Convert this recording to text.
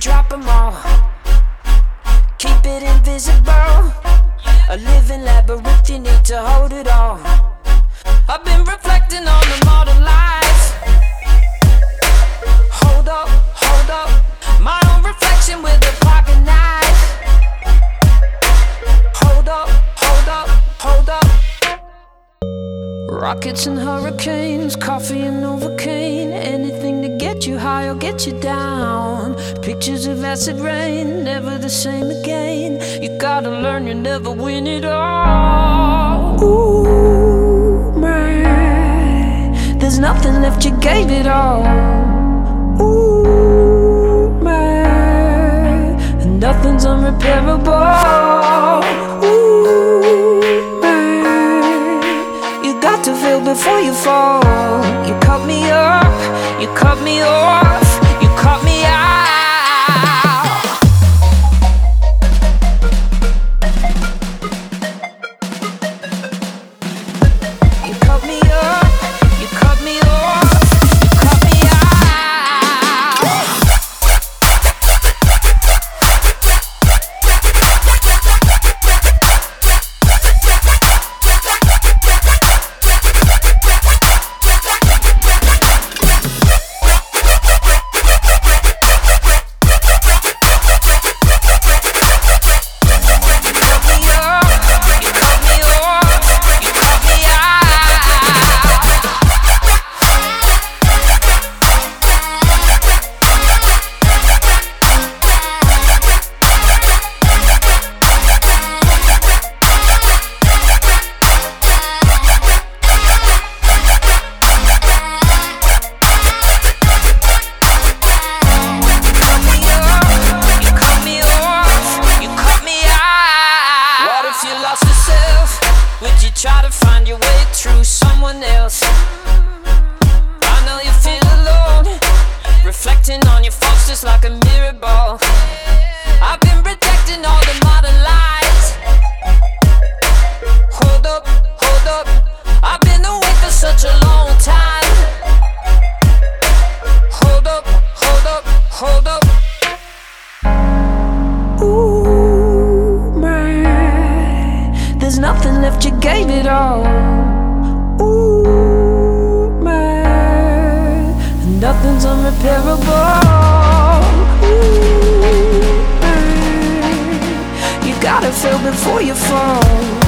drop them all, keep it invisible. A living labyrinth, you need to hold it all. I've been reflecting on the modern life. Hold up, my own reflection with a pocket knife. Hold up. Rockets and hurricanes, coffee and Novocaine, anything to get you high or get you down. Pictures of acid rain, never the same again. You gotta learn you never win it all. Ooh, man, there's nothing left, you gave it all. Ooh, man, and nothing's unrepairable. Ooh, man, you got to feel before you fall. You cut me up, you cut me off, you cut me out. You cut me up, you cut me off, you cut me out. Would you try to find your way through someone else? I know you feel alone, reflecting on your faults just like a mirror ball. I've been rejecting all the modern lies. Hold up, I've been awake for such a long time. Hold up. There's nothing left, you gave it all. Ooh, man, and nothing's unrepairable. Ooh, man, you gotta feel before you fall.